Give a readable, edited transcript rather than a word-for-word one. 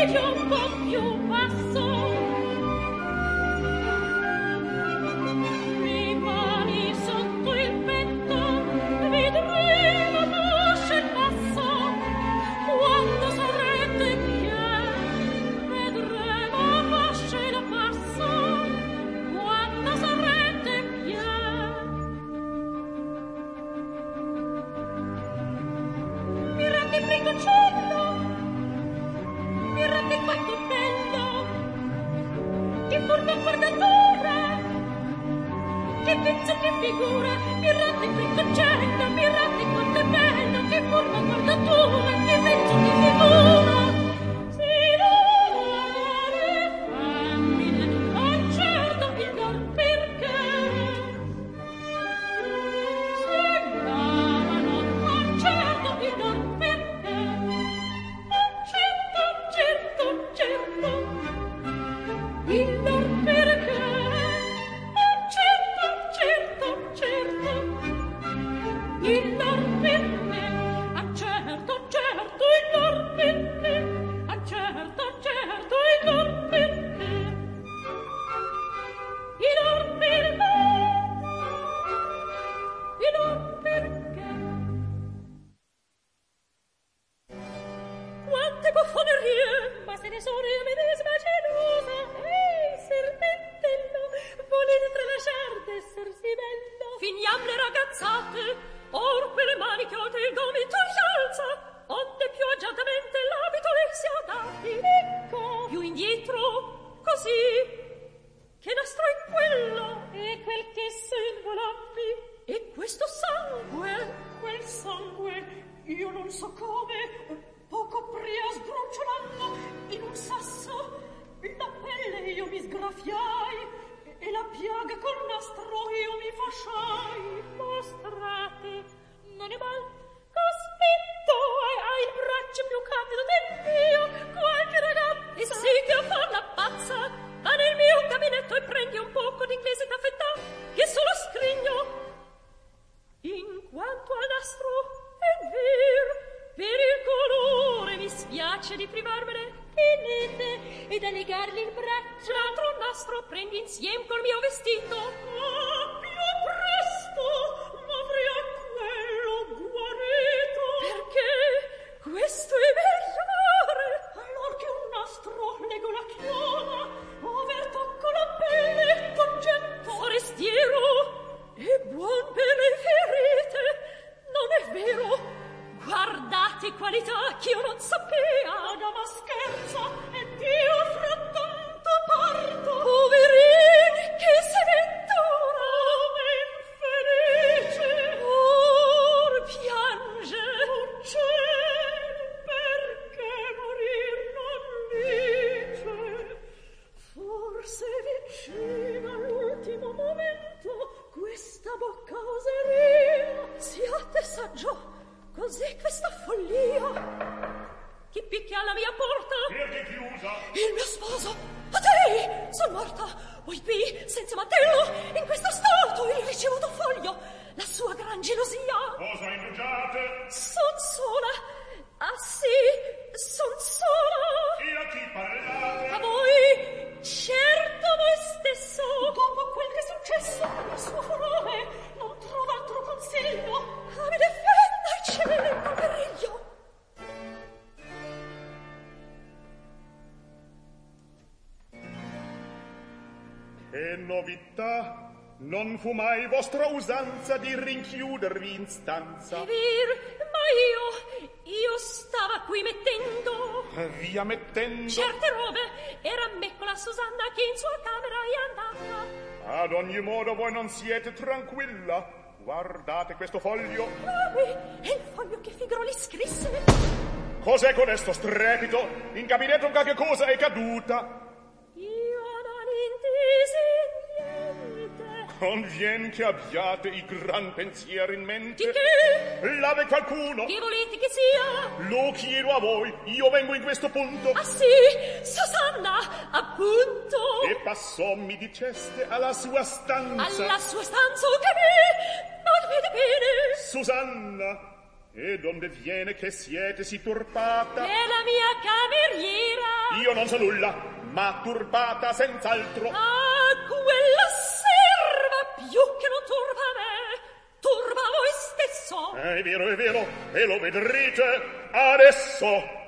Non fu mai vostra usanza di rinchiudervi in stanza. È vero, ma io stava qui mettendo... Via mettendo? Certe robe. Era me con la Susanna che in sua camera è andata. Ad ogni modo voi non siete tranquilla. Guardate questo foglio. È il foglio che Figaro scrisse. Cos'è con esto strepito? In gabinetto qualche cosa è caduta. Io non intesi. Convien che abbiate i gran pensieri in mente. Di che? L'ave qualcuno. Che volete che sia? Lo chiedo a voi, io vengo in questo punto. Ah sì, Susanna, appunto. E passò, mi diceste, alla sua stanza. Alla sua stanza, che me non vede bene. Susanna, e donde viene che siete si turbata? È la mia cameriera. io non so nulla, ma turbata senz'altro. Ah, quella serva più che non turba me, turba voi stesso. È vero, e lo vedrete adesso.